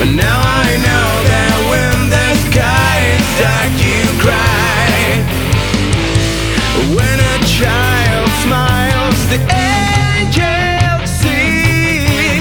But now I know that when the sky is dark you cry. When a child smiles the angels sing.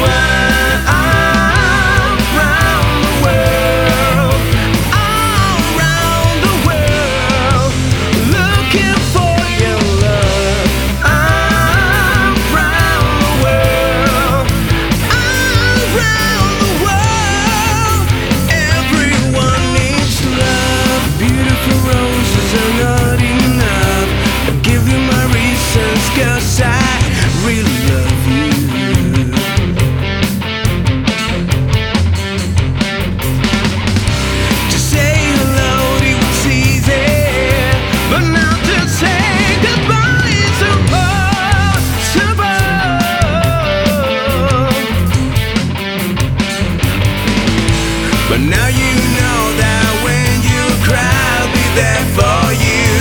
Cause I really love you. To say hello it was easy, but now to say goodbye is impossible. But now you know that when you cry I'll be there for you.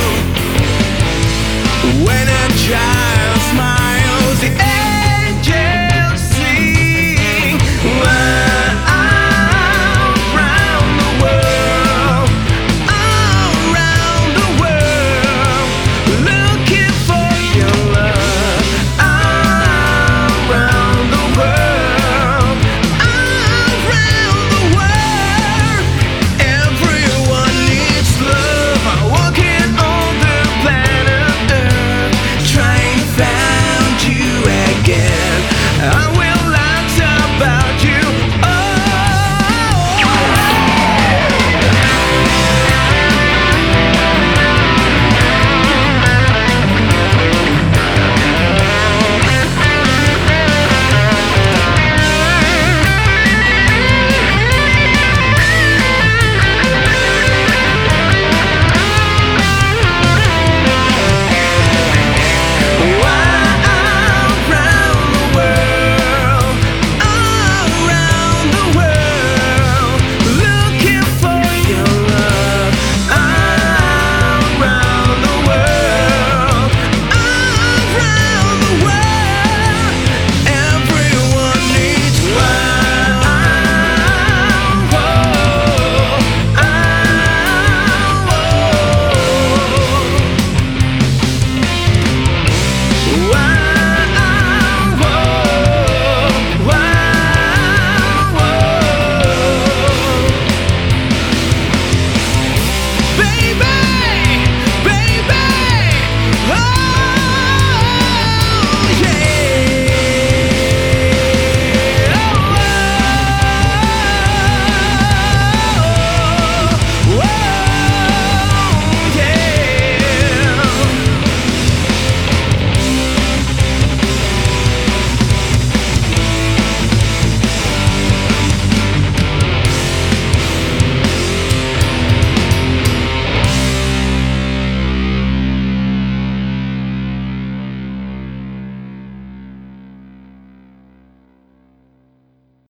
When a child smiles, the angels sing. Around the world, looking for your love. Around the world, everyone needs love. Walking on the planet Earth, found you again.